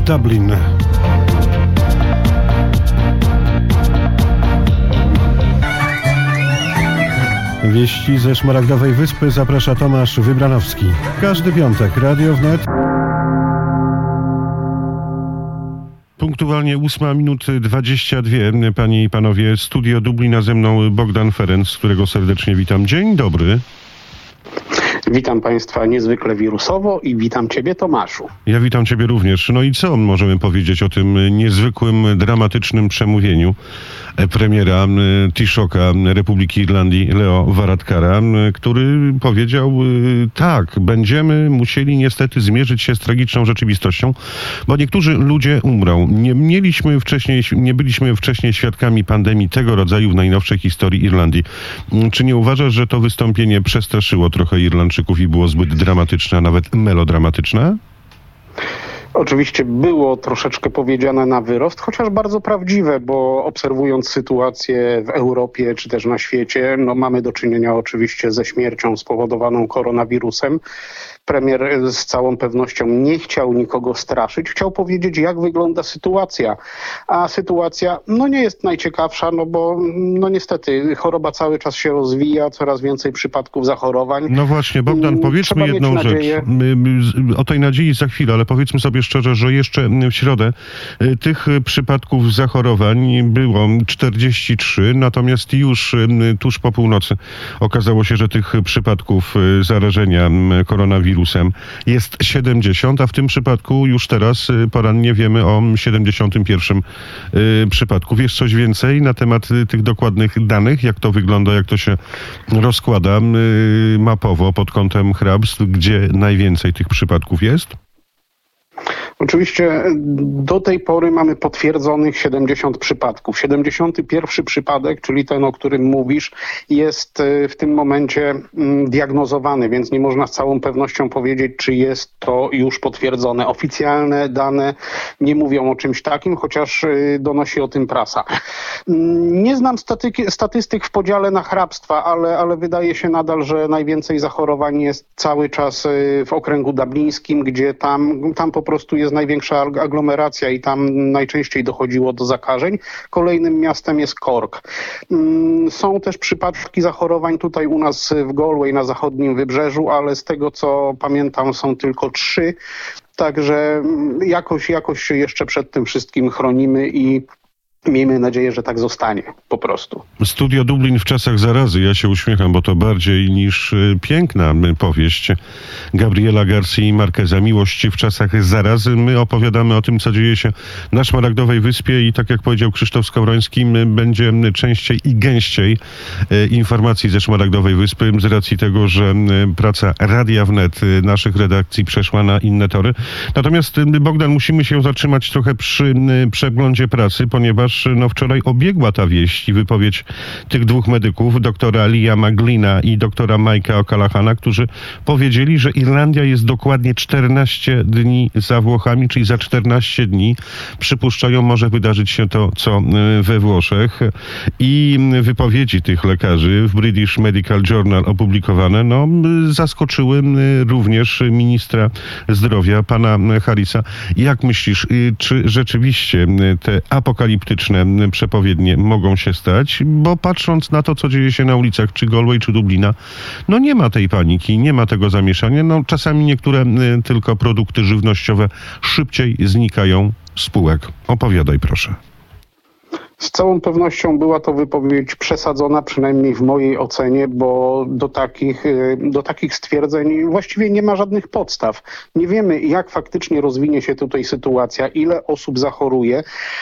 Dublin. Wieści ze Szmaragdowej Wyspy zaprasza Tomasz Wybranowski. Każdy piątek Radio Wnet. Punktualnie 8:22. Panie i panowie, studio Dublina, ze mną Bogdan Ferenc, którego serdecznie witam. Dzień dobry. Witam Państwa niezwykle wirusowo i witam Ciebie, Tomaszu. Ja witam Ciebie również. No i co możemy powiedzieć o tym niezwykłym, dramatycznym przemówieniu premiera Taoiseacha Republiki Irlandii, Leo Varadkara, który powiedział tak, będziemy musieli niestety zmierzyć się z tragiczną rzeczywistością, bo niektórzy ludzie umrą. Nie byliśmy wcześniej świadkami pandemii tego rodzaju w najnowszej historii Irlandii. Czy nie uważasz, że to wystąpienie przestraszyło trochę Irlandczyków i było zbyt dramatyczne, a nawet melodramatyczne? Oczywiście było troszeczkę powiedziane na wyrost, chociaż bardzo prawdziwe, bo obserwując sytuację w Europie czy też na świecie, mamy do czynienia oczywiście ze śmiercią spowodowaną koronawirusem. Premier z całą pewnością nie chciał nikogo straszyć, chciał powiedzieć, jak wygląda sytuacja. A sytuacja nie jest najciekawsza, bo niestety choroba cały czas się rozwija, coraz więcej przypadków zachorowań. No właśnie, Bogdan, powiedzmy jedną rzecz. O tej nadziei za chwilę, ale powiedzmy sobie szczerze, że jeszcze w środę tych przypadków zachorowań było 43, natomiast już tuż po północy okazało się, że tych przypadków zarażenia koronawirusem jest 70, a w tym przypadku już teraz porannie wiemy o 71 przypadku. Wiesz coś więcej na temat tych dokładnych danych? Jak to wygląda, jak to się rozkłada mapowo pod kątem hrabstw, gdzie najwięcej tych przypadków jest? Oczywiście do tej pory mamy potwierdzonych 70 przypadków. 71 przypadek, czyli ten, o którym mówisz, jest w tym momencie diagnozowany, więc nie można z całą pewnością powiedzieć, czy jest to już potwierdzone. Oficjalne dane nie mówią o czymś takim, chociaż donosi o tym prasa. Nie znam statystyk w podziale na hrabstwa, ale wydaje się nadal, że najwięcej zachorowań jest cały czas w okręgu dublińskim, gdzie tam po prostu jest największa aglomeracja i tam najczęściej dochodziło do zakażeń. Kolejnym miastem jest Cork. Są też przypadki zachorowań tutaj u nas w Galway na zachodnim wybrzeżu, ale z tego co pamiętam są tylko 3. Także jakoś się jeszcze przed tym wszystkim chronimy i miejmy nadzieję, że tak zostanie po prostu. Studio Dublin w czasach zarazy. Ja się uśmiecham, bo to bardziej niż piękna powieść Gabriela Garcii Marqueza. Miłość w czasach zarazy. My opowiadamy o tym, co dzieje się na Szmaragdowej Wyspie i tak jak powiedział Krzysztof Skowroński, będzie częściej i gęściej informacji ze Szmaragdowej Wyspy z racji tego, że praca Radia Wnet, naszych redakcji przeszła na inne tory. Natomiast Bogdan, musimy się zatrzymać trochę przy przeglądzie pracy, ponieważ wczoraj obiegła ta wieść i wypowiedź tych dwóch medyków, doktora Liama Glynna i doktora Mike'a O'Callachana, którzy powiedzieli, że Irlandia jest dokładnie 14 dni za Włochami, czyli za 14 dni przypuszczają, może wydarzyć się to, co we Włoszech. I wypowiedzi tych lekarzy w British Medical Journal opublikowane, zaskoczyły również ministra zdrowia, pana Harrisa. Jak myślisz, czy rzeczywiście te apokaliptyczne przepowiednie mogą się stać? Bo patrząc na to, co dzieje się na ulicach, czy Galway, czy Dublina, nie ma tej paniki, nie ma tego zamieszania. Czasami niektóre tylko produkty żywnościowe szybciej znikają z półek. Opowiadaj proszę. Z całą pewnością była to wypowiedź przesadzona, przynajmniej w mojej ocenie, bo do takich stwierdzeń właściwie nie ma żadnych podstaw. Nie wiemy, jak faktycznie rozwinie się tutaj sytuacja, ile osób zachoruje.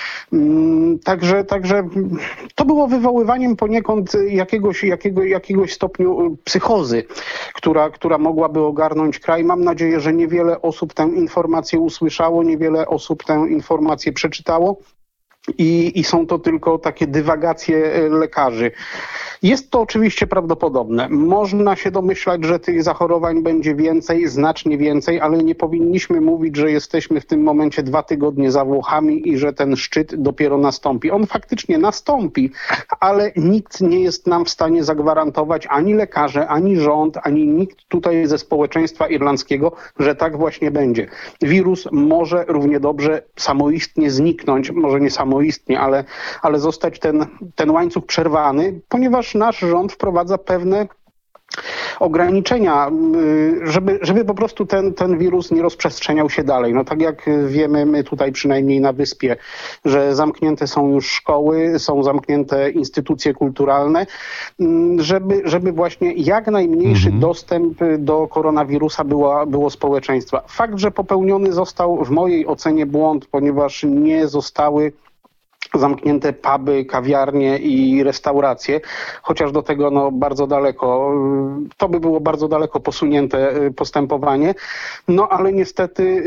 Także to było wywoływaniem poniekąd jakiegoś stopniu psychozy, która mogłaby ogarnąć kraj. Mam nadzieję, że niewiele osób tę informację usłyszało, niewiele osób tę informację przeczytało. I są to tylko takie dywagacje lekarzy. Jest to oczywiście prawdopodobne. Można się domyślać, że tych zachorowań będzie więcej, znacznie więcej, ale nie powinniśmy mówić, że jesteśmy w tym momencie 2 tygodnie za Włochami i że ten szczyt dopiero nastąpi. On faktycznie nastąpi, ale nikt nie jest nam w stanie zagwarantować, ani lekarze, ani rząd, ani nikt tutaj ze społeczeństwa irlandzkiego, że tak właśnie będzie. Wirus może równie dobrze samoistnie zniknąć, może nie samoistnie, ale zostać ten łańcuch przerwany, ponieważ nasz rząd wprowadza pewne ograniczenia, żeby po prostu ten wirus nie rozprzestrzeniał się dalej. No tak jak wiemy my tutaj przynajmniej na wyspie, że zamknięte są już szkoły, są zamknięte instytucje kulturalne, żeby właśnie jak najmniejszy dostęp do koronawirusa było społeczeństwa. Fakt, że popełniony został w mojej ocenie błąd, ponieważ nie zostały zamknięte puby, kawiarnie i restauracje, chociaż do tego bardzo daleko, to by było bardzo daleko posunięte postępowanie, ale niestety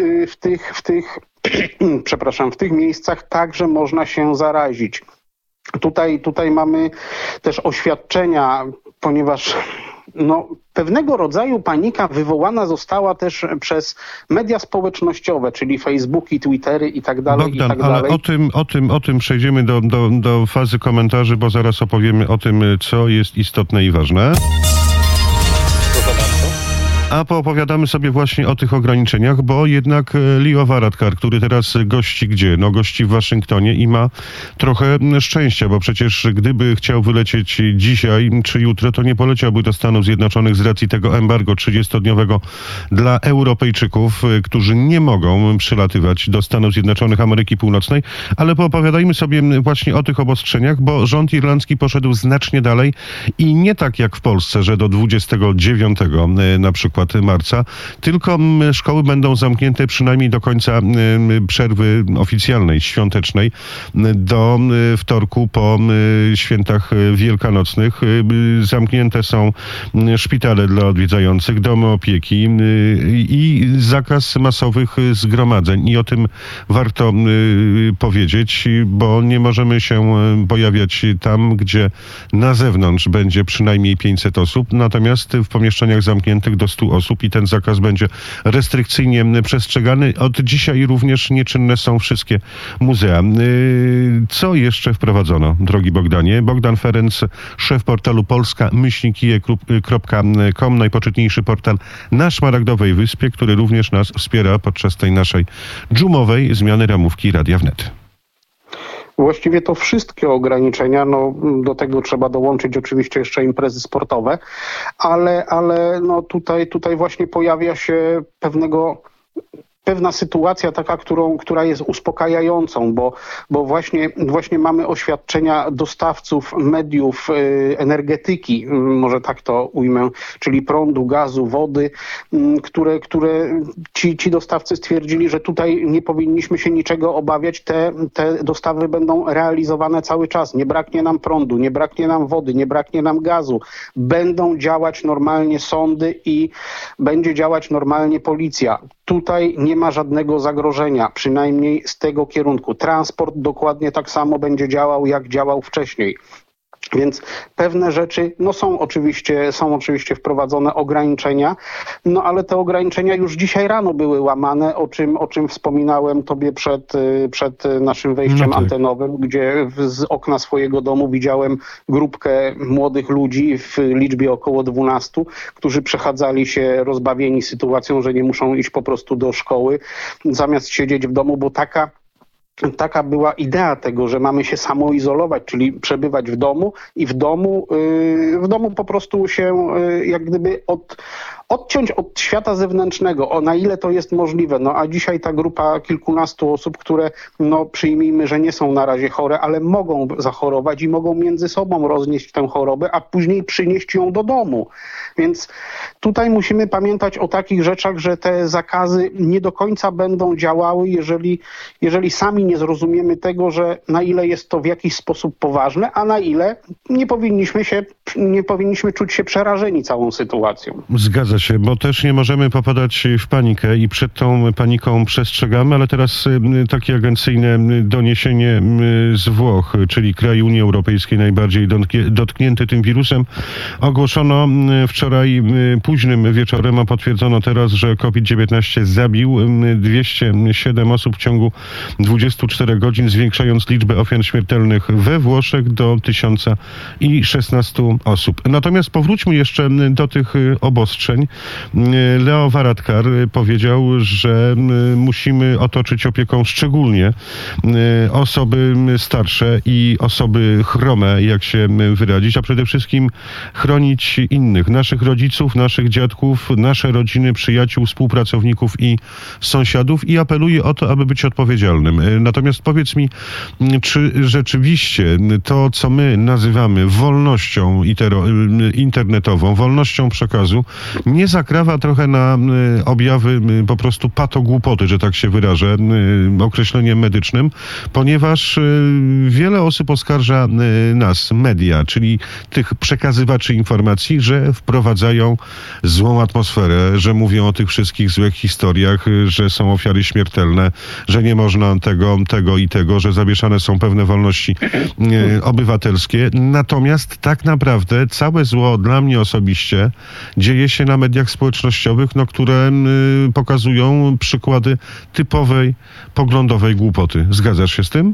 w tych miejscach także można się zarazić. Tutaj mamy też oświadczenia, ponieważ pewnego rodzaju panika wywołana została też przez media społecznościowe, czyli Facebooki, Twittery i tak dalej. Bogdan, i tak dalej. Ale o tym przejdziemy do fazy komentarzy, bo zaraz opowiemy o tym, co jest istotne i ważne. A poopowiadamy sobie właśnie o tych ograniczeniach, bo jednak Leo Varadkar, który teraz gości gdzie? Gości w Waszyngtonie i ma trochę szczęścia, bo przecież gdyby chciał wylecieć dzisiaj czy jutro, to nie poleciałby do Stanów Zjednoczonych z racji tego embargo 30-dniowego dla Europejczyków, którzy nie mogą przylatywać do Stanów Zjednoczonych Ameryki Północnej. Ale poopowiadajmy sobie właśnie o tych obostrzeniach, bo rząd irlandzki poszedł znacznie dalej i nie tak jak w Polsce, że do 29 na przykład marca, tylko szkoły będą zamknięte przynajmniej do końca przerwy oficjalnej, świątecznej, do wtorku po świętach wielkanocnych. Zamknięte są szpitale dla odwiedzających, domy opieki i zakaz masowych zgromadzeń. I o tym warto powiedzieć, bo nie możemy się pojawiać tam, gdzie na zewnątrz będzie przynajmniej 500 osób, natomiast w pomieszczeniach zamkniętych do 100 osób i ten zakaz będzie restrykcyjnie przestrzegany. Od dzisiaj również nieczynne są wszystkie muzea. Co jeszcze wprowadzono, drogi Bogdanie? Bogdan Ferenc, szef portalu polska-kije.com, najpoczytniejszy portal na Szmaragdowej Wyspie, który również nas wspiera podczas tej naszej dżumowej zmiany ramówki Radia Wnet. Właściwie to wszystkie ograniczenia, do tego trzeba dołączyć oczywiście jeszcze imprezy sportowe, ale tutaj właśnie pojawia się pewna sytuacja taka, która jest uspokajającą, bo właśnie mamy oświadczenia dostawców mediów, energetyki, może tak to ujmę, czyli prądu, gazu, wody, które ci dostawcy stwierdzili, że tutaj nie powinniśmy się niczego obawiać, te dostawy będą realizowane cały czas. Nie braknie nam prądu, nie braknie nam wody, nie braknie nam gazu. Będą działać normalnie sądy i będzie działać normalnie policja. Tutaj nie ma żadnego zagrożenia, przynajmniej z tego kierunku. Transport dokładnie tak samo będzie działał, jak działał wcześniej. Więc pewne rzeczy są oczywiście wprowadzone ograniczenia, ale te ograniczenia już dzisiaj rano były łamane, o czym wspominałem tobie przed naszym wejściem antenowym, gdzie z okna swojego domu widziałem grupkę młodych ludzi w liczbie około 12, którzy przechadzali się rozbawieni sytuacją, że nie muszą iść po prostu do szkoły, zamiast siedzieć w domu, bo taka była idea tego, że mamy się samoizolować, czyli przebywać w domu i w domu po prostu się jak gdyby odciąć od świata zewnętrznego, na ile to jest możliwe. A dzisiaj ta grupa kilkunastu osób, które przyjmijmy, że nie są na razie chore, ale mogą zachorować i mogą między sobą roznieść tę chorobę, a później przynieść ją do domu. Więc tutaj musimy pamiętać o takich rzeczach, że te zakazy nie do końca będą działały, jeżeli sami nie zrozumiemy tego, że na ile jest to w jakiś sposób poważne, a na ile nie powinniśmy czuć się przerażeni całą sytuacją. Zgadza się, bo też nie możemy popadać w panikę i przed tą paniką przestrzegamy, ale teraz takie agencyjne doniesienie z Włoch, czyli kraju Unii Europejskiej najbardziej dotknięty tym wirusem. Ogłoszono wczoraj późnym wieczorem, a potwierdzono teraz, że COVID-19 zabił 207 osób w ciągu 24 godzin, zwiększając liczbę ofiar śmiertelnych we Włoszech do 1016 osób. Natomiast powróćmy jeszcze do tych obostrzeń. Leo Varadkar powiedział, że musimy otoczyć opieką szczególnie osoby starsze i osoby chrome, jak się wyrazić, a przede wszystkim chronić innych, naszych rodziców, naszych dziadków, nasze rodziny, przyjaciół, współpracowników i sąsiadów i apeluję o to, aby być odpowiedzialnym. Natomiast powiedz mi, czy rzeczywiście to, co my nazywamy wolnością internetową, wolnością przekazu, nie zakrawa trochę na objawy po prostu patogłupoty, że tak się wyrażę, określeniem medycznym, ponieważ wiele osób oskarża nas, media, czyli tych przekazywaczy informacji, że wprowadzają złą atmosferę, że mówią o tych wszystkich złych historiach, że są ofiary śmiertelne, że nie można tego i tego, że zawieszane są pewne wolności obywatelskie. Natomiast tak naprawdę całe zło dla mnie osobiście dzieje się na mediach społecznościowych, które pokazują przykłady typowej, poglądowej głupoty. Zgadzasz się z tym?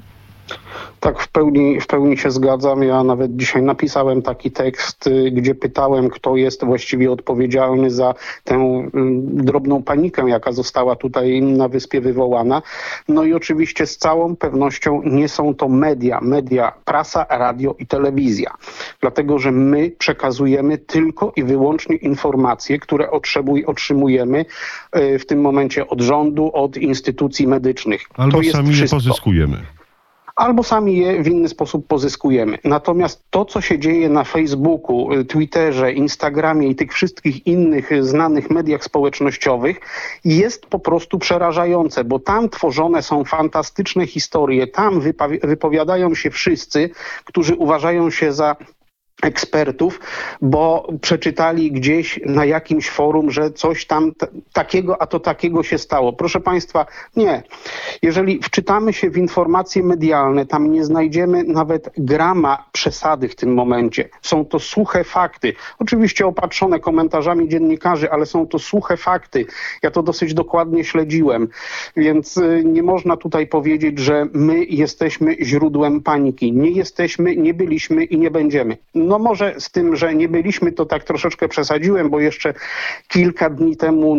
Tak, w pełni się zgadzam. Ja nawet dzisiaj napisałem taki tekst, gdzie pytałem, kto jest właściwie odpowiedzialny za tę drobną panikę, jaka została tutaj na wyspie wywołana. No i oczywiście z całą pewnością nie są to media, prasa, radio i telewizja. Dlatego, że my przekazujemy tylko i wyłącznie informacje, które otrzymujemy w tym momencie od rządu, od instytucji medycznych. Albo to jest sami wszystko. je pozyskujemy. Albo sami je w inny sposób pozyskujemy. Natomiast to, co się dzieje na Facebooku, Twitterze, Instagramie i tych wszystkich innych znanych mediach społecznościowych, jest po prostu przerażające, bo tam tworzone są fantastyczne historie, tam wypowiadają się wszyscy, którzy uważają się za ekspertów, bo przeczytali gdzieś na jakimś forum, że coś tam takiego, a to takiego się stało. Proszę Państwa, nie. Jeżeli wczytamy się w informacje medialne, tam nie znajdziemy nawet grama przesady w tym momencie. Są to suche fakty. Oczywiście opatrzone komentarzami dziennikarzy, ale są to suche fakty. Ja to dosyć dokładnie śledziłem, więc nie można tutaj powiedzieć, że my jesteśmy źródłem paniki. Nie jesteśmy, nie byliśmy i nie będziemy. No może z tym, że nie byliśmy, to tak troszeczkę przesadziłem, bo jeszcze kilka dni temu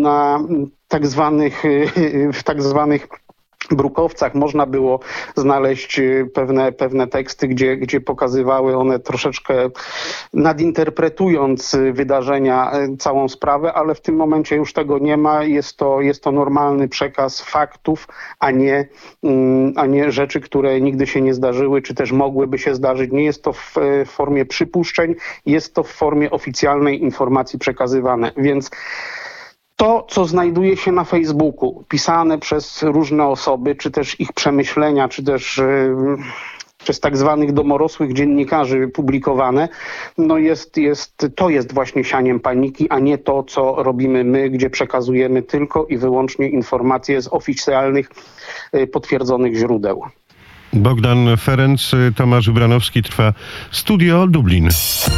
w tak zwanych brukowcach można było znaleźć pewne teksty, gdzie pokazywały one troszeczkę nadinterpretując wydarzenia całą sprawę, ale w tym momencie już tego nie ma. Jest to normalny przekaz faktów, a nie rzeczy, które nigdy się nie zdarzyły, czy też mogłyby się zdarzyć. Nie jest to w formie przypuszczeń, jest to w formie oficjalnej informacji przekazywane, więc to, co znajduje się na Facebooku, pisane przez różne osoby, czy też ich przemyślenia, czy też przez tak zwanych domorosłych dziennikarzy publikowane, to jest właśnie sianiem paniki, a nie to, co robimy my, gdzie przekazujemy tylko i wyłącznie informacje z oficjalnych, potwierdzonych źródeł. Bogdan Ferenc, Tomasz Wybranowski, trwa Studio Dublin.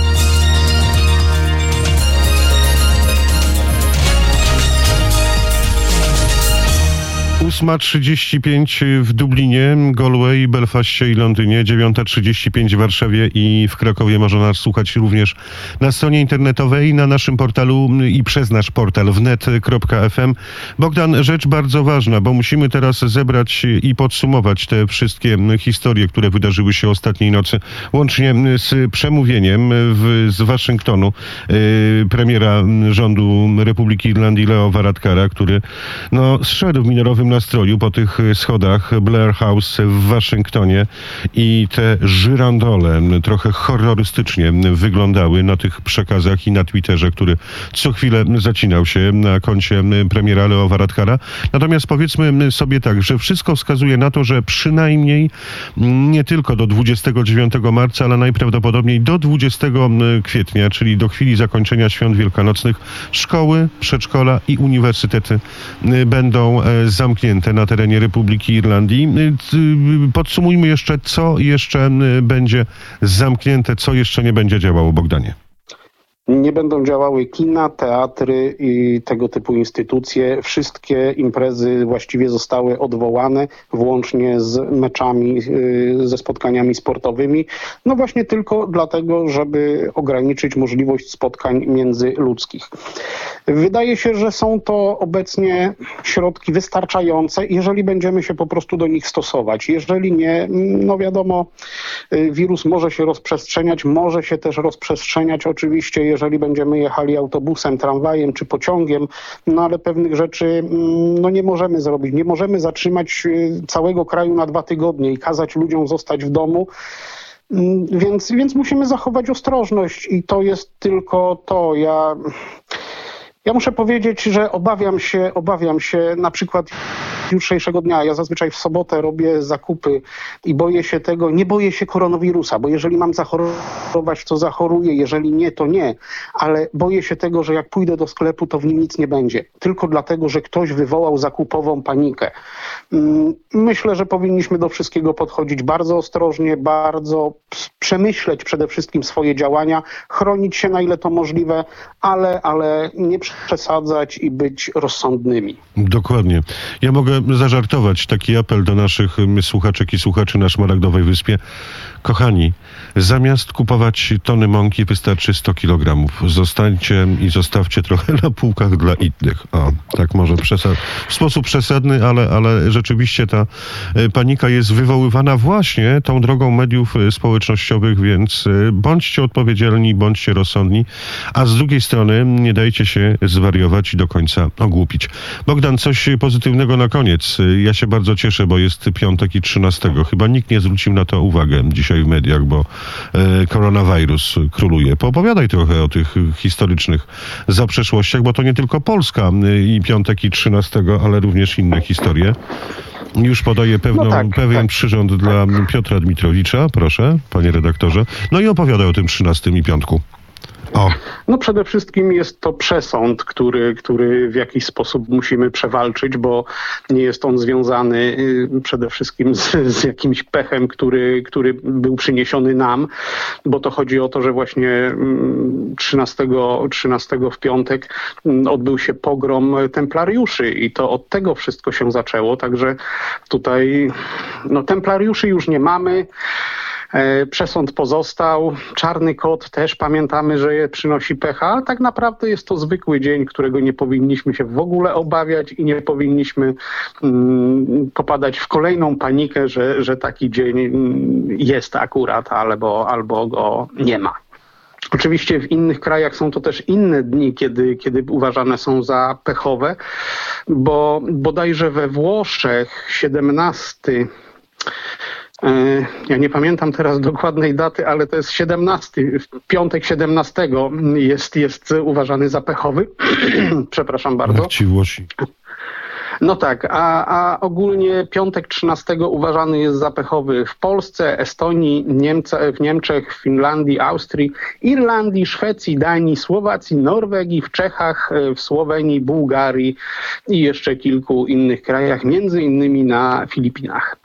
8:35 w Dublinie, Galway, Belfaście i Londynie, 9:35 w Warszawie i w Krakowie. Można nas słuchać również na stronie internetowej, na naszym portalu i przez nasz portal wnet.fm. Bogdan, rzecz bardzo ważna, bo musimy teraz zebrać i podsumować te wszystkie historie, które wydarzyły się ostatniej nocy, łącznie z przemówieniem z Waszyngtonu premiera rządu Republiki Irlandii Leo Varadkara, który zszedł w minorowym nastroju po tych schodach Blair House w Waszyngtonie i te żyrandole trochę horrorystycznie wyglądały na tych przekazach i na Twitterze, który co chwilę zacinał się na koncie premiera Leo Varadkara. Natomiast powiedzmy sobie tak, że wszystko wskazuje na to, że przynajmniej nie tylko do 29 marca, ale najprawdopodobniej do 20 kwietnia, czyli do chwili zakończenia świąt wielkanocnych, szkoły, przedszkola i uniwersytety będą zamknięte na terenie Republiki Irlandii. Podsumujmy jeszcze, co jeszcze będzie zamknięte, co jeszcze nie będzie działało, Bogdanie. Nie będą działały kina, teatry i tego typu instytucje. Wszystkie imprezy właściwie zostały odwołane, włącznie z meczami, ze spotkaniami sportowymi. No właśnie tylko dlatego, żeby ograniczyć możliwość spotkań międzyludzkich. Wydaje się, że są to obecnie środki wystarczające, jeżeli będziemy się po prostu do nich stosować. Jeżeli nie, no wiadomo, wirus może się rozprzestrzeniać, może się też rozprzestrzeniać oczywiście, jeżeli będziemy jechali autobusem, tramwajem czy pociągiem, no ale pewnych rzeczy no nie możemy zrobić. Nie możemy zatrzymać całego kraju na 2 tygodnie i kazać ludziom zostać w domu. Więc musimy zachować ostrożność i to jest tylko to. Ja muszę powiedzieć, że obawiam się na przykład jutrzejszego dnia. Ja zazwyczaj w sobotę robię zakupy i nie boję się koronawirusa, bo jeżeli mam zachorować, to zachoruję, jeżeli nie, to nie. Ale boję się tego, że jak pójdę do sklepu, to w nim nic nie będzie. Tylko dlatego, że ktoś wywołał zakupową panikę. Myślę, że powinniśmy do wszystkiego podchodzić bardzo ostrożnie, bardzo przemyśleć przede wszystkim swoje działania, chronić się na ile to możliwe, ale nie przesadzać i być rozsądnymi. Dokładnie. Ja mogę zażartować taki apel do naszych słuchaczek i słuchaczy na Szmaragdowej Wyspie. Kochani, zamiast kupować tony mąki, wystarczy 100 kg. Zostańcie i zostawcie trochę na półkach dla innych. O, tak może w sposób przesadny, ale rzeczywiście ta panika jest wywoływana właśnie tą drogą mediów społecznościowych, więc bądźcie odpowiedzialni, bądźcie rozsądni, a z drugiej strony nie dajcie się zwariować i do końca ogłupić. Bogdan, coś pozytywnego na koniec. Ja się bardzo cieszę, bo jest piątek i 13. Chyba nikt nie zwrócił na to uwagę dzisiaj w mediach, bo koronawirus króluje. Poopowiadaj trochę o tych historycznych zaprzeszłościach, bo to nie tylko Polska i piątek i 13, ale również inne historie. Już podaję pewien przyrząd dla Piotra Dmitrowicza. Proszę, panie redaktorze. No i opowiadaj o tym 13 i piątku. No przede wszystkim jest to przesąd, który w jakiś sposób musimy przewalczyć, bo nie jest on związany przede wszystkim z jakimś pechem, który był przyniesiony nam, bo to chodzi o to, że właśnie 13 w piątek odbył się pogrom templariuszy i to od tego wszystko się zaczęło, także tutaj templariuszy już nie mamy. Przesąd pozostał, czarny kot też pamiętamy, że przynosi pecha, a tak naprawdę jest to zwykły dzień, którego nie powinniśmy się w ogóle obawiać i nie powinniśmy popadać w kolejną panikę, że taki dzień jest akurat albo go nie ma. Oczywiście w innych krajach są to też inne dni, kiedy uważane są za pechowe, bo bodajże we Włoszech 17... Ja nie pamiętam teraz dokładnej daty, ale to jest 17, piątek 17 jest uważany za pechowy. Przepraszam bardzo. Jak ci Włosi. No tak, a ogólnie piątek 13 uważany jest za pechowy w Polsce, Estonii, w Niemczech, w Finlandii, Austrii, Irlandii, Szwecji, Danii, Słowacji, Norwegii, w Czechach, w Słowenii, Bułgarii i jeszcze kilku innych krajach, między innymi na Filipinach.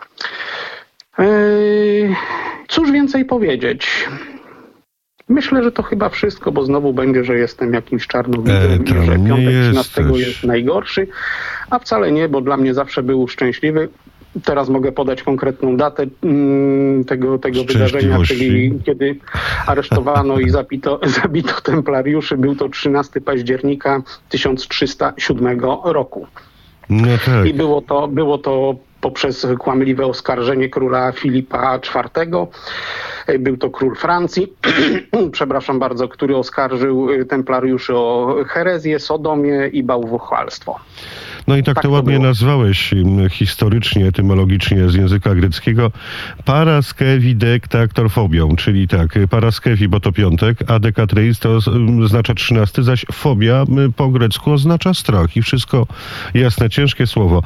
Cóż więcej powiedzieć? Myślę, że to chyba wszystko, bo znowu będzie, że jestem jakimś czarnowidzem i że piątek 13 jest najgorszy, a wcale nie, bo dla mnie zawsze był szczęśliwy. Teraz mogę podać konkretną datę tego wydarzenia, czyli kiedy aresztowano i zabito templariuszy. Był to 13 października 1307 roku. No tak. I było to poprzez kłamliwe oskarżenie króla Filipa IV. Był to król Francji, przepraszam bardzo, który oskarżył templariuszy o herezję, sodomię i bałwochwalstwo. No i tak to ładnie nazwałeś historycznie, etymologicznie z języka greckiego paraskevidektaktorfobią, czyli tak, paraskevi, bo to piątek, a dekatreis to oznacza 13, zaś fobia po grecku oznacza strach i wszystko jasne, ciężkie słowo.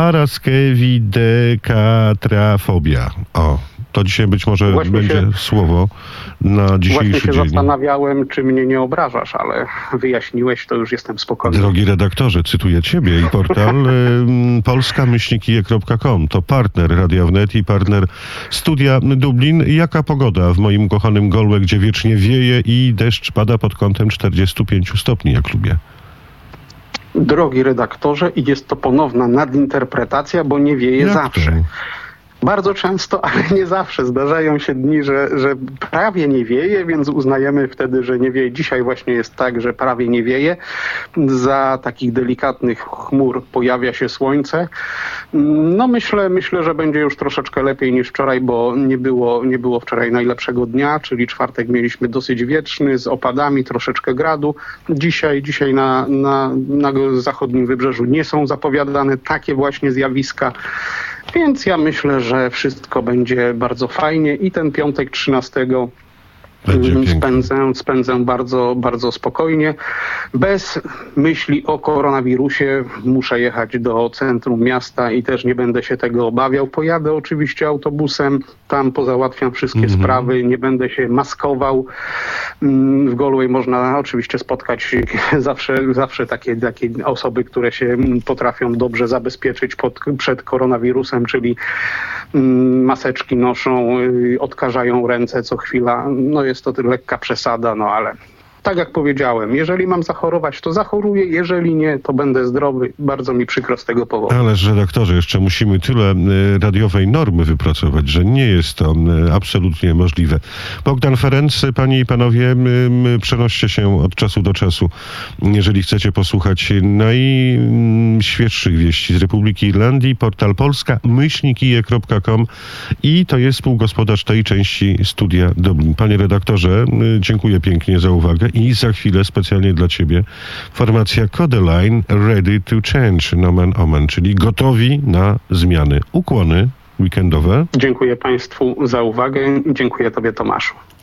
Paraskevidekatrafobia. O. To dzisiaj być może będzie słowo na dzisiejszy dzień. Właśnie się dzień. Zastanawiałem, czy mnie nie obrażasz, ale wyjaśniłeś, to już jestem spokojny. Drogi redaktorze, cytuję ciebie i portal polska-kije.com to partner Radia Wnet i partner Studia Dublin. Jaka pogoda w moim kochanym Galway, gdzie wiecznie wieje i deszcz pada pod kątem 45 stopni, jak lubię? Drogi redaktorze, i jest to ponowna nadinterpretacja, bo nie wieje jak zawsze. To? Bardzo często, ale nie zawsze zdarzają się dni, że prawie nie wieje, więc uznajemy wtedy, że nie wieje. Dzisiaj właśnie jest tak, że prawie nie wieje. Za takich delikatnych chmur pojawia się słońce. No myślę, że będzie już troszeczkę lepiej niż wczoraj, bo nie było wczoraj najlepszego dnia, czyli czwartek mieliśmy dosyć wieczny, z opadami, troszeczkę gradu. Dzisiaj na zachodnim wybrzeżu nie są zapowiadane takie właśnie zjawiska. Więc ja myślę, że wszystko będzie bardzo fajnie i ten piątek 13 spędzę bardzo, bardzo spokojnie. Bez myśli o koronawirusie muszę jechać do centrum miasta i też nie będę się tego obawiał. Pojadę oczywiście autobusem, tam pozałatwiam wszystkie sprawy, nie będę się maskował. W Galway można oczywiście spotkać zawsze takie osoby, które się potrafią dobrze zabezpieczyć przed koronawirusem, czyli maseczki noszą, odkażają ręce co chwila. No jest to lekka przesada, no ale tak jak powiedziałem, jeżeli mam zachorować, to zachoruję, jeżeli nie, to będę zdrowy. Bardzo mi przykro z tego powodu. Ależ redaktorze, jeszcze musimy tyle radiowej normy wypracować, że nie jest to absolutnie możliwe. Bogdan Ferenc, panie i panowie, przenoście się od czasu do czasu, jeżeli chcecie posłuchać najświeższych wieści z Republiki Irlandii, portal polska-kije.com i to jest współgospodarz tej części Studia Dublin. Panie redaktorze, dziękuję pięknie za uwagę. I za chwilę specjalnie dla ciebie formacja Kodaline Ready to Change, nomen omen, czyli gotowi na zmiany. Ukłony weekendowe. Dziękuję państwu za uwagę i dziękuję tobie, Tomaszu.